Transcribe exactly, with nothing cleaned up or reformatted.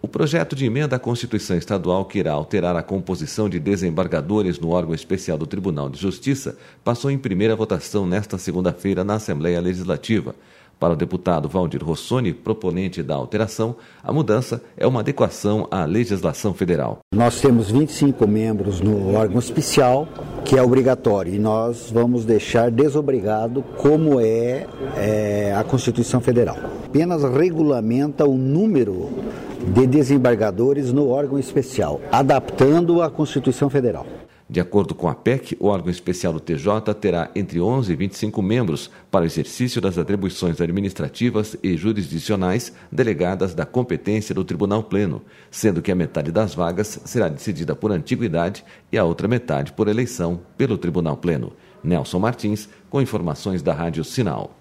projeto de emenda à Constituição Estadual que irá alterar a composição de desembargadores no órgão especial do Tribunal de Justiça passou em primeira votação nesta segunda-feira na Assembleia Legislativa. Para o deputado Valdir Rossoni, proponente da alteração, a mudança é uma adequação à legislação federal. Nós temos vinte e cinco membros no órgão especial, que é obrigatório, e nós vamos deixar desobrigado como é, é a Constituição Federal. Apenas regulamenta o número de desembargadores no órgão especial, adaptando à Constituição Federal. De acordo com a P E C, o órgão especial do T J terá entre onze e vinte e cinco membros para o exercício das atribuições administrativas e jurisdicionais delegadas da competência do Tribunal Pleno, sendo que a metade das vagas será decidida por antiguidade e a outra metade por eleição pelo Tribunal Pleno. Nelson Martins, com informações da Rádio Sinal.